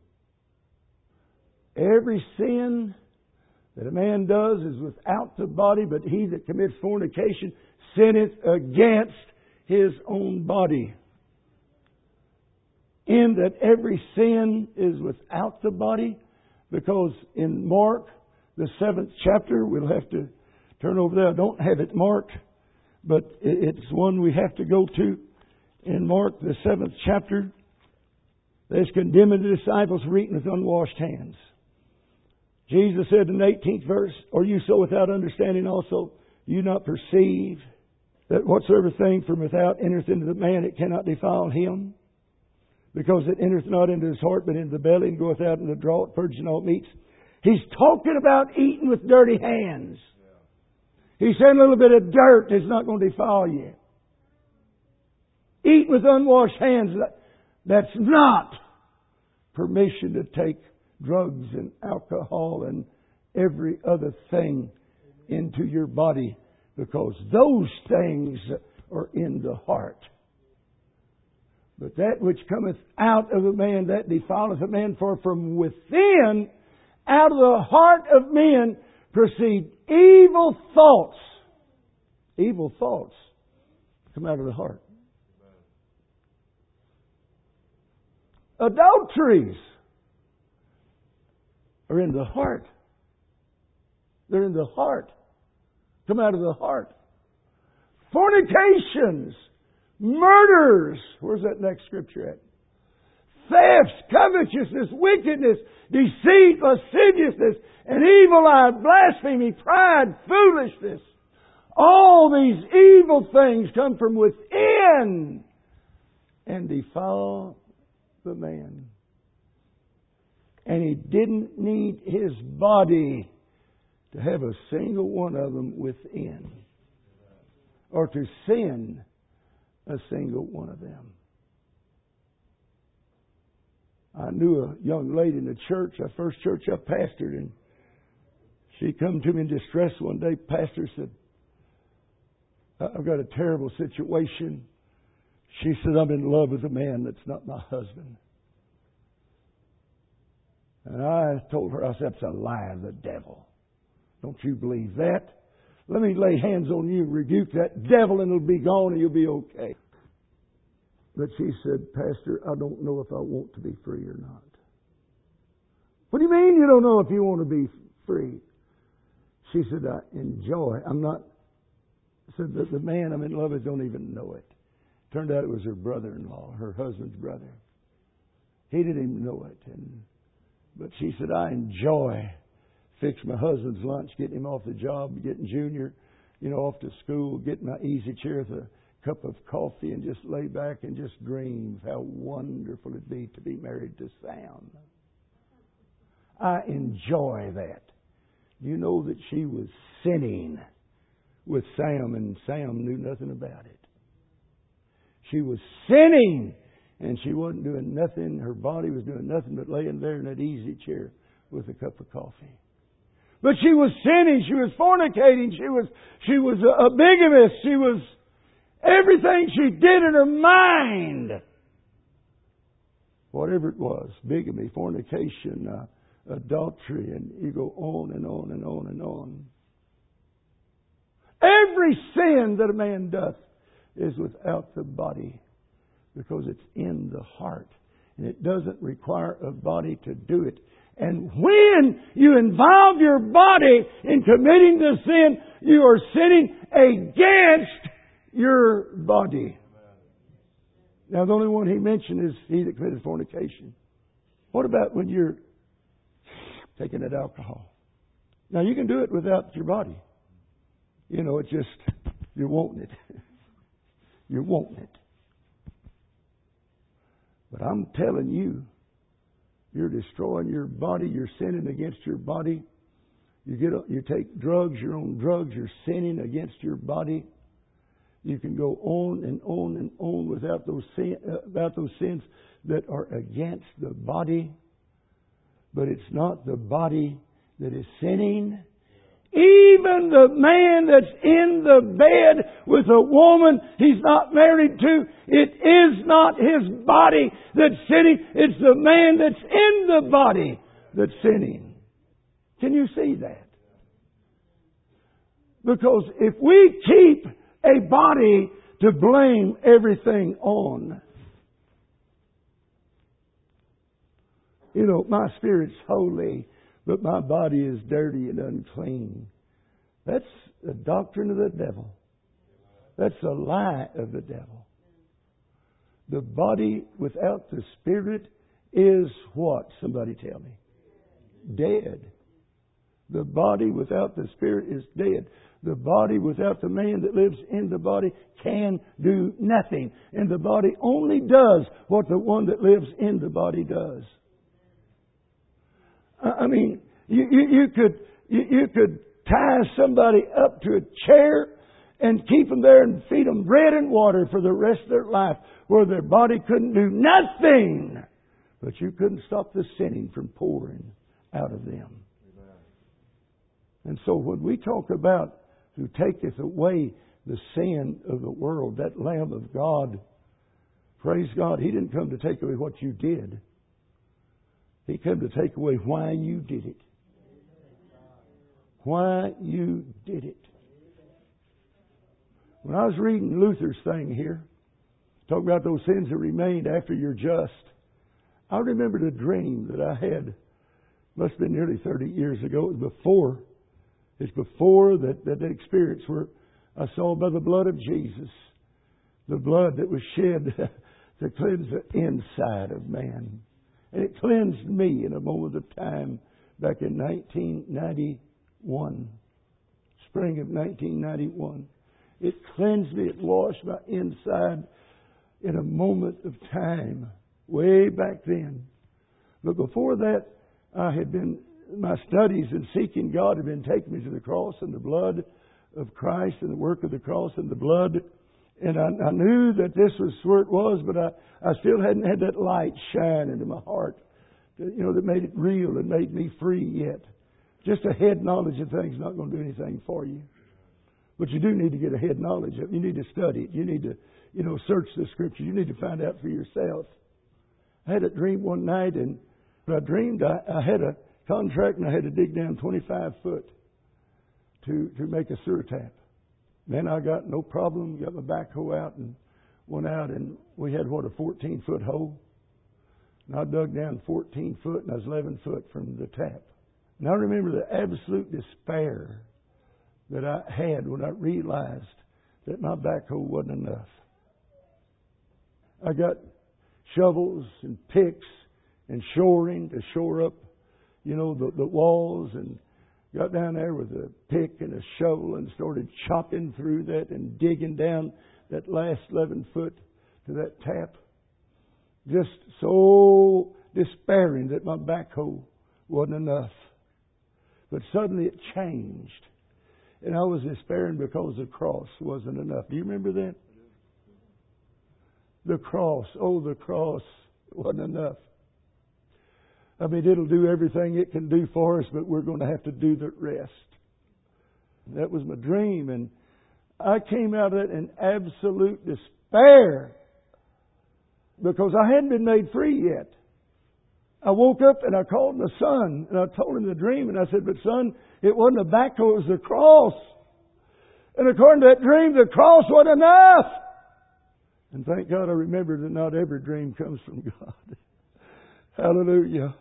Every sin that a man does is without the body, but he that commits fornication sinneth against his own body. In that every sin is without the body, because in Mark, the seventh chapter, we'll have to turn over there. I don't have it marked, but it's one we have to go to. In Mark, the seventh chapter, there's condemning the disciples for eating with unwashed hands. Jesus said in the eighteenth verse, are you so without understanding also? Do you not perceive that whatsoever thing from without entereth into the man, it cannot defile him? Because it entereth not into his heart, but into the belly, and goeth out into the draught, purging all meats. He's talking about eating with dirty hands. He's saying a little bit of dirt is not going to defile you. Eat with unwashed hands, that's not permission to take drugs and alcohol and every other thing into your body, because those things are in the heart. But that which cometh out of a man, that defileth a man. For from within, out of the heart of men, proceed evil thoughts. Evil thoughts come out of the heart. Adulteries are in the heart. They're in the heart. Come out of the heart. Fornications. Murders. Where's that next scripture at? thefts, covetousness, wickedness, deceit, lasciviousness, and evil eye, blasphemy, pride, foolishness. All these evil things come from within and defile the man. And he didn't need his body to have a single one of them within, or to sin a single one of them. I knew a young lady in the church, our first church I pastored, and she come to me in distress one day. Pastor said, I've got a terrible situation. She said, I'm in love with a man that's not my husband. And I told her, I said, that's a lie of the devil. Don't you believe that? Let me lay hands on you and rebuke that devil, and it'll be gone and you'll be okay. But she said, Pastor, I don't know if I want to be free or not. What do you mean you don't know if you want to be free? She said, I enjoy. I'm not. Said that the man I'm in love with don't even know it. Turned out it was her brother-in-law, her husband's brother. He didn't even know it. And but she said, I enjoy fixing my husband's lunch, getting him off the job, getting Junior, you know, off to school, getting my easy chair with a cup of coffee and just lay back and just dream of how wonderful it'd be to be married to Sam. I enjoy that. You know that she was sinning with Sam, and Sam knew nothing about it. She was sinning, and she wasn't doing nothing. Her body was doing nothing but laying there in that easy chair with a cup of coffee. But she was sinning. She was fornicating. She was she was a, a bigamist. She was everything she did in her mind. Whatever it was, bigamy, fornication, uh, adultery, and you go on and on and on and on. Every sin that a man doth is without the body, because it's in the heart. And it doesn't require a body to do it. And when you involve your body in committing the sin, you are sinning against your body. Now, the only one he mentioned is he that committed fornication. What about when you're taking that alcohol? Now, you can do it without your body. You know, it's just, you're wanting it. You're wanting it. But I'm telling you, you're destroying your body. You're sinning against your body. You get, you take drugs. You're on drugs. You're sinning against your body. You can go on and on and on without those sin, uh, about those sins that are against the body. But it's not the body that is sinning. Even the man that's in the bed with a woman he's not married to, it is not his body that's sinning. It's the man that's in the body that's sinning. Can you see that? Because if we keep a body to blame everything on, you know, my spirit's holy, but my body is dirty and unclean. That's the doctrine of the devil. That's a lie of the devil. The body without the spirit is what? Somebody tell me. Dead. The body without the spirit is dead. The body without the man that lives in the body can do nothing. And the body only does what the one that lives in the body does. I mean, you, you, you could you, you could tie somebody up to a chair and keep them there and feed them bread and water for the rest of their life, where their body couldn't do nothing. But you couldn't stop the sinning from pouring out of them. Amen. And so when we talk about who taketh away the sin of the world, that Lamb of God, praise God, He didn't come to take away what you did. He came to take away why you did it. Why you did it. When I was reading Luther's thing here, talking about those sins that remained after you're just, I remembered a dream that I had, must have been nearly thirty years ago. It was before, it's before that, that experience where I saw by the blood of Jesus, the blood that was shed to cleanse the inside of man. And it cleansed me in a moment of time back in nineteen ninety-one. Spring of nineteen ninety-one. It cleansed me. It washed my inside in a moment of time, way back then. But before that, I had been, my studies in seeking God had been taking me to the cross and the blood of Christ and the work of the cross and the blood. And I, I knew that this was where it was, but I, I still hadn't had that light shine into my heart, you know, that made it real and made me free yet. Just a head knowledge of things is not going to do anything for you. But you do need to get a head knowledge of it. You need to study it. You need to, you know, search the Scriptures. You need to find out for yourself. I had a dream one night, and I dreamed I, I had a contract, and I had to dig down twenty-five foot to, to make a sewer tap. Then I got no problem, got my backhoe out and went out, and we had, what, a fourteen foot hole. And I dug down fourteen foot, and I was eleven foot from the tap. And I remember the absolute despair that I had when I realized that my backhoe wasn't enough. I got shovels and picks and shoring to shore up, you know, the, the walls, and got down there with a pick and a shovel and started chopping through that and digging down that last eleven foot to that tap. Just so despairing that my backhoe wasn't enough. But suddenly it changed. And I was despairing because the cross wasn't enough. Do you remember that? The cross. Oh, the cross wasn't enough. I mean, it'll do everything it can do for us, but we're going to have to do the rest. That was my dream. And I came out of it in absolute despair because I hadn't been made free yet. I woke up and I called my son and I told him the dream, and I said, but son, it wasn't a backhoe, it was the cross. And according to that dream, the cross wasn't enough. And thank God I remembered that not every dream comes from God. Hallelujah.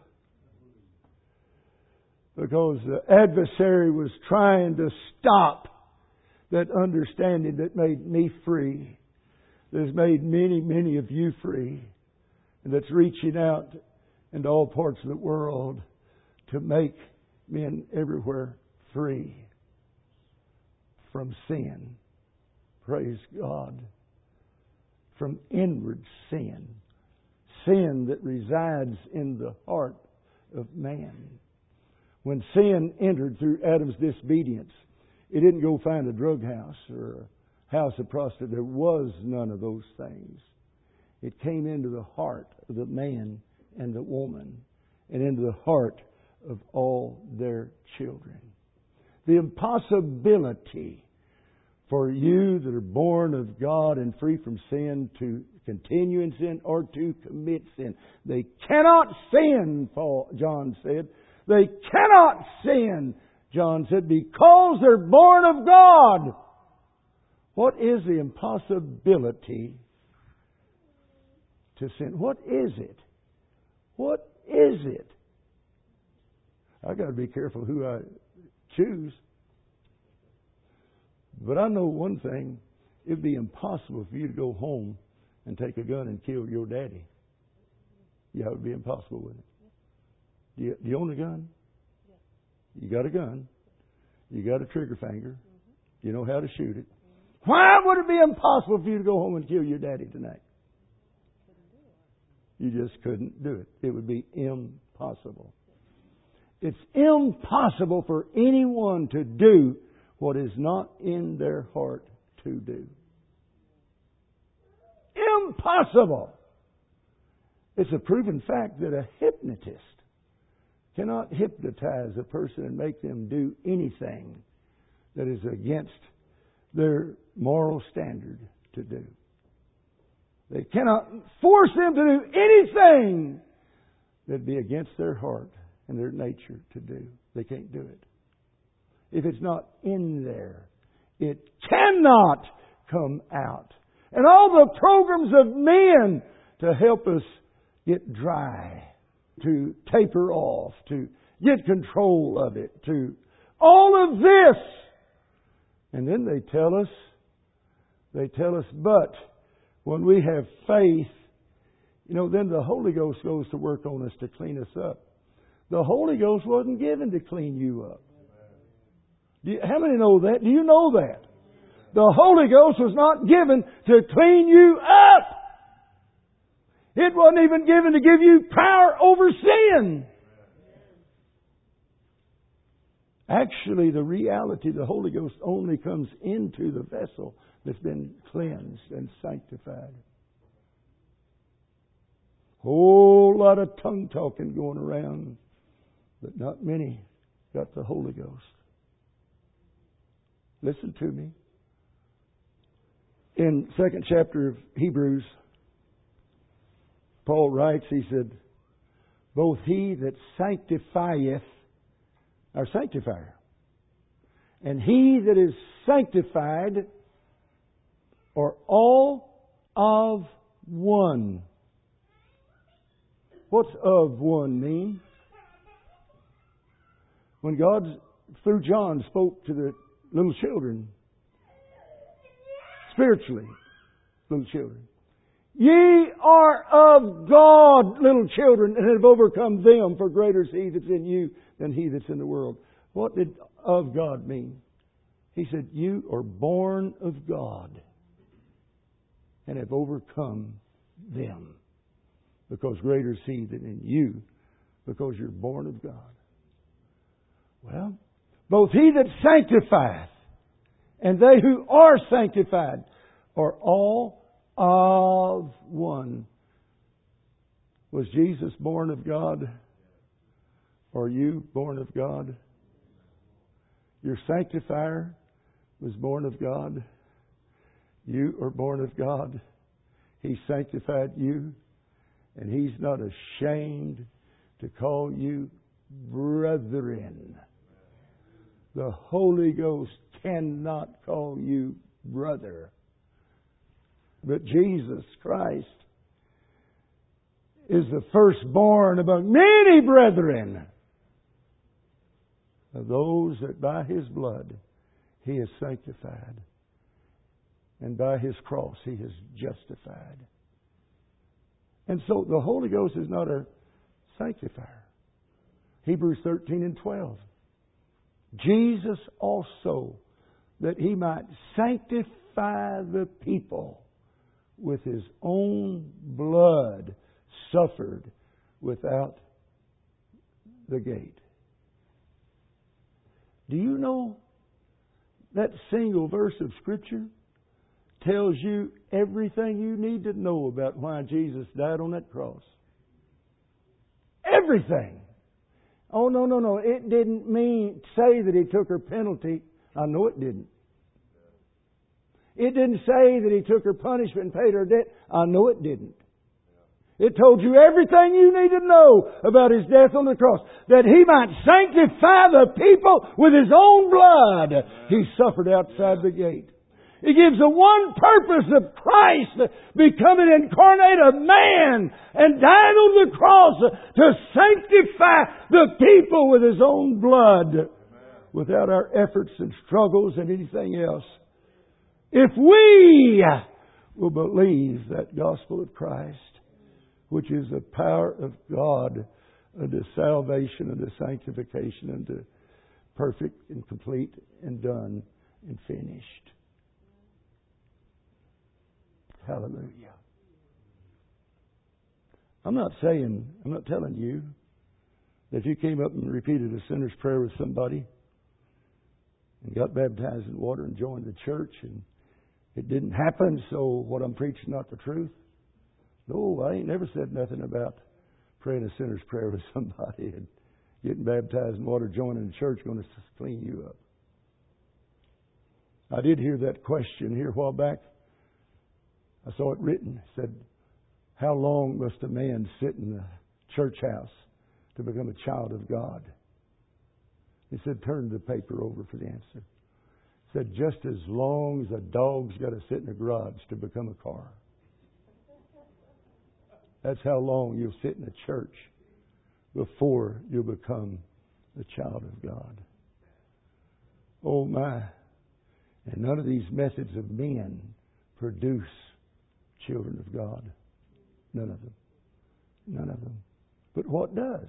Because the adversary was trying to stop that understanding that made me free. That's made many, many of you free. And that's reaching out into all parts of the world to make men everywhere free from sin. Praise God. From inward sin. Sin that resides in the heart of man. When sin entered through Adam's disobedience, it didn't go find a drug house or a house of prostitution. There was none of those things. It came into the heart of the man and the woman and into the heart of all their children. The impossibility for you that are born of God and free from sin to continue in sin or to commit sin. They cannot sin, Paul, John said. They cannot sin, John said, because they're born of God. What is the impossibility to sin? What is it? What is it? I've got to be careful who I choose. But I know one thing. It'd be impossible for you to go home and take a gun and kill your daddy. Yeah, it would be impossible, wouldn't it? Do you, do you own a gun? You got a gun. You got a trigger finger. Mm-hmm. You know how to shoot it. Mm-hmm. Why would it be impossible for you to go home and kill your daddy tonight? You just couldn't do it. It would be impossible. It's impossible for anyone to do what is not in their heart to do. Impossible! It's a proven fact that a hypnotist cannot hypnotize a person and make them do anything that is against their moral standard to do. They cannot force them to do anything that'd be against their heart and their nature to do. They can't do it. If it's not in there, it cannot come out. And all the programs of men to help us get dry, to taper off, to get control of it, to all of this. And then they tell us, they tell us, but when we have faith You know, then the Holy Ghost goes to work on us to clean us up. The Holy Ghost wasn't given to clean you up. Do you, how many know that? Do you know that? The Holy Ghost was not given to clean you up. It wasn't even given to give you power over sin. Actually, the reality of the Holy Ghost only comes into the vessel that's been cleansed and sanctified. Whole lot of tongue talking going around, but not many got the Holy Ghost. Listen to me. In second chapter of Hebrews, Paul writes, he said, both he that sanctifieth, our sanctifier, and he that is sanctified are all of one. What's of one mean? When God, through John, spoke to the little children, spiritually, little children, ye are of God, little children, and have overcome them, for greater is He that's in you than he that's in the world. What did of God mean? He said, you are born of God and have overcome them, because greater is He than in you, because you're born of God. Well, both he that sanctifieth and they who are sanctified are all of one. Was Jesus born of God? Are you born of God? Your sanctifier was born of God. You are born of God. He sanctified you, and He's not ashamed to call you brethren. The Holy Ghost cannot call you brother. But Jesus Christ is the firstborn among many brethren, of those that by His blood He is sanctified, and by His cross He is justified. And so the Holy Ghost is not a sanctifier. Hebrews thirteen and twelve. Jesus also, that He might sanctify the people with His own blood, suffered without the gate. Do you know that single verse of Scripture tells you everything you need to know about why Jesus died on that cross? Everything. Oh, no, no, no. It didn't mean say that He took her penalty. I know it didn't. It didn't say that He took her punishment and paid her debt. I know it didn't. It told you everything you need to know about His death on the cross. That He might sanctify the people with His own blood. He suffered outside the gate. It gives the one purpose of Christ becoming incarnate a man and dying on the cross to sanctify the people with His own blood, without our efforts and struggles and anything else. If we will believe that gospel of Christ, which is the power of God unto salvation, unto sanctification, unto perfect and complete and done and finished. Hallelujah. I'm not saying, I'm not telling you that if you came up and repeated a sinner's prayer with somebody and got baptized in water and joined the church and it didn't happen, so what I'm preaching is not the truth. No, I ain't never said nothing about praying a sinner's prayer with somebody and getting baptized in water, joining the church, going to clean you up. I did hear that question here a while back. I saw it written. It said, how long must a man sit in the church house to become a child of God? He said, turn the paper over for the answer. He said, just as long as a dog's got to sit in a garage to become a car. That's how long you'll sit in a church before you'll become a child of God. Oh my. And none of these methods of men produce children of God. None of them. None of them. But what does?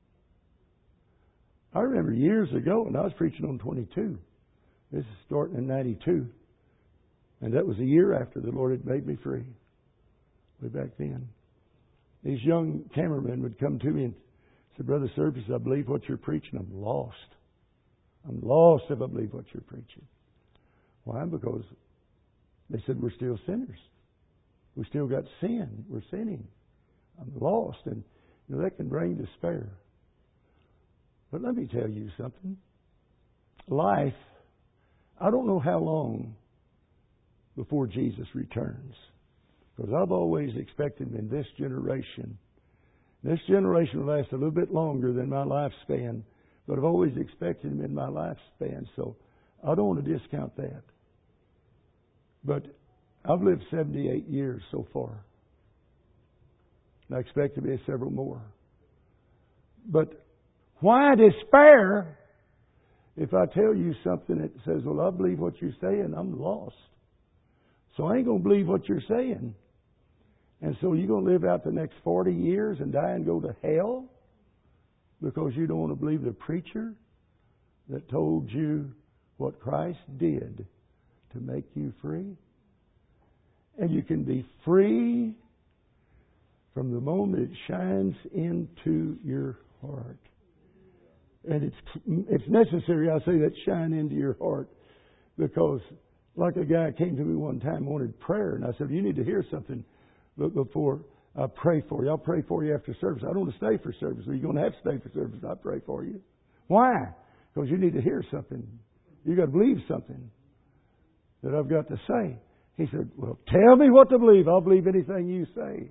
I remember years ago when I was preaching on twenty-two. This is starting in ninety-two. And that was a year after the Lord had made me free. Way back then. These young cameramen would come to me and say, Brother Service, I believe what you're preaching. I'm lost. I'm lost if I believe what you're preaching. Why? Because they said we're still sinners. We still got sin. We're sinning. I'm lost. And you know, that can bring despair. But let me tell you something. Life, I don't know how long before Jesus returns. Because I've always expected him in this generation. This generation will last a little bit longer than my lifespan. But I've always expected him in my lifespan. So I don't want to discount that. But I've lived seventy-eight years so far. And I expect to be several more. But why despair if I tell you something that says, well, I believe what you're saying, I'm lost. So I ain't going to believe what you're saying. And so you're going to live out the next forty years and die and go to hell because you don't want to believe the preacher that told you what Christ did to make you free? And you can be free from the moment it shines into your heart. And it's it's necessary, I say, that shine into your heart, because like a guy came to me one time, wanted prayer, and I said, you need to hear something before I pray for you. I'll pray for you after service. I don't want to stay for service. Are you going to have to stay for service? I pray for you. Why? Because you need to hear something. You got to believe something that I've got to say. He said, well, tell me what to believe. I'll believe anything you say.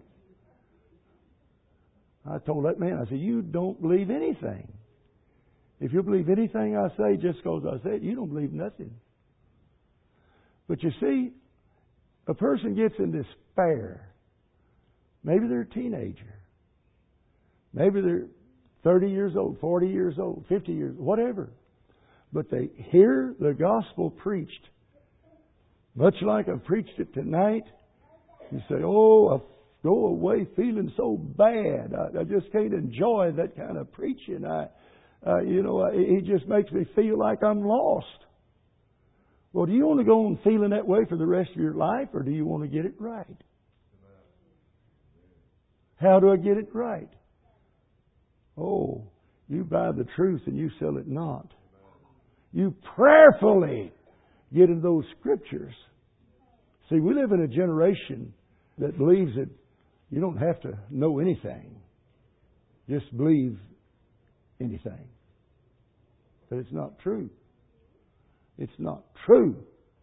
I told that man, I said, you don't believe anything. If you believe anything I say just because I say it, you don't believe nothing. But you see, a person gets in despair. Maybe they're a teenager. Maybe they're thirty years old, forty years old, fifty years, whatever. But they hear the gospel preached. Much like I've preached it tonight. You say, oh, I go away feeling so bad. I, I just can't enjoy that kind of preaching. I, uh, you know, it just makes me feel like I'm lost. Well, do you want to go on feeling that way for the rest of your life, or do you want to get it right? How do I get it right? Oh, you buy the truth and you sell it not. You prayerfully get in those scriptures. See, we live in a generation that believes that you don't have to know anything. Just believe anything. But it's not true. It's not true.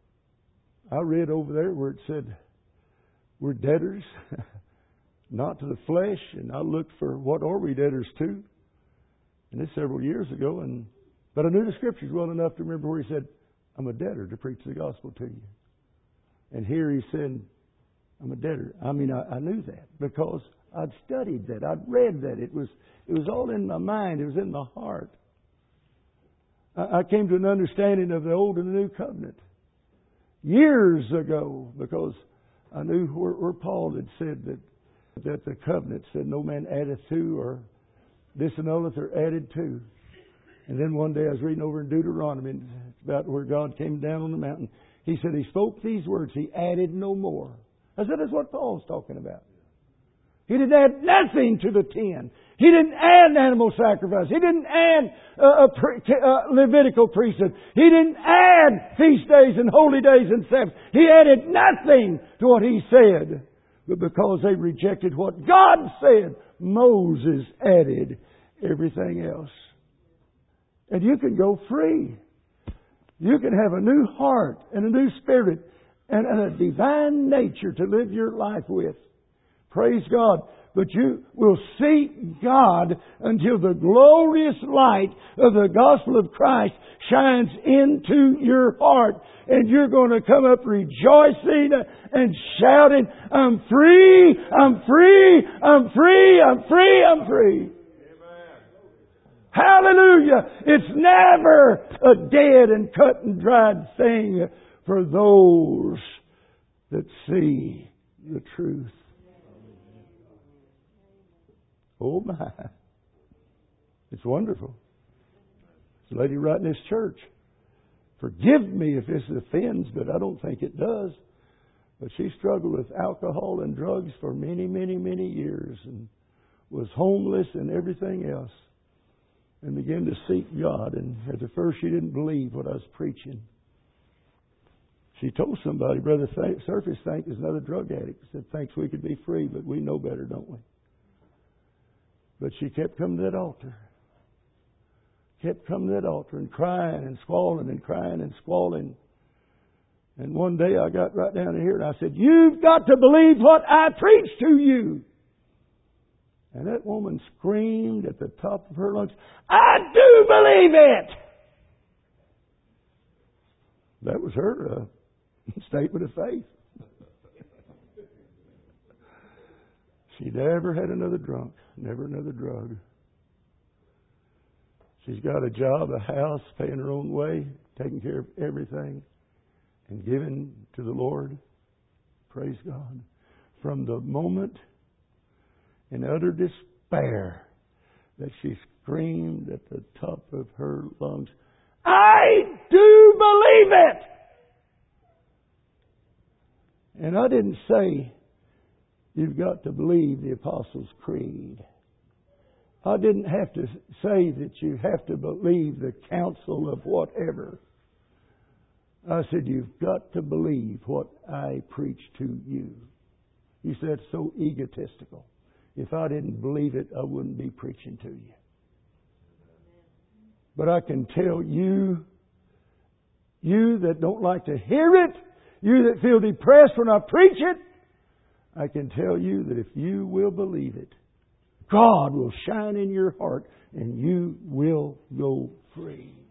I read over there where it said, we're debtors, not to the flesh. And I looked for what are we debtors to? And this several years ago. And but I knew the scriptures well enough to remember where he said, I'm a debtor to preach the gospel to you. And here he said, I'm a debtor. I mean, I, I knew that because I'd studied that. I'd read that. It was it was all in my mind. It was in my heart. I, I came to an understanding of the old and the new covenant years ago, because I knew where, where Paul had said that that the covenant said no man addeth to or disannulleth or added to. And then one day I was reading over in Deuteronomy, and it's about where God came down on the mountain. He said he spoke these words, he added no more. I said that's what Paul's talking about. He didn't add nothing to the ten. He didn't add animal sacrifice. He didn't add uh, a pre- uh, Levitical priesthood. He didn't add feast days and holy days and Sabbath. He added nothing to what he said. But because they rejected what God said, Moses added everything else. And you can go free. You can have a new heart and a new spirit and, and a divine nature to live your life with. Praise God. But you will seek God until the glorious light of the gospel of Christ shines into your heart. And you're going to come up rejoicing and shouting, I'm free, I'm free, I'm free, I'm free, I'm free. Hallelujah! It's never a dead and cut and dried thing for those that see the truth. Oh my. It's wonderful. This lady right in this church. Forgive me if this offends, but I don't think it does. But she struggled with alcohol and drugs for many, many, many years and was homeless and everything else. And began to seek God. And at the first she didn't believe what I was preaching. She told somebody, Brother Surface Thank is another drug addict. Said, thinks we could be free, but we know better, don't we? But she kept coming to that altar. Kept coming to that altar and crying and squalling and crying and squalling. And one day I got right down to here and I said, you've got to believe what I preach to you. And that woman screamed at the top of her lungs, I do believe it! That was her uh, statement of faith. She never had another drunk, never another drug. She's got a job, a house, paying her own way, taking care of everything, and giving to the Lord. Praise God. From the moment in utter despair that she screamed at the top of her lungs, I do believe it! And I didn't say you've got to believe the Apostles' Creed. I didn't have to say that you have to believe the counsel of whatever. I said you've got to believe what I preach to you. You said it's so egotistical. If I didn't believe it, I wouldn't be preaching to you. But I can tell you, you that don't like to hear it, you that feel depressed when I preach it, I can tell you that if you will believe it, God will shine in your heart and you will go free.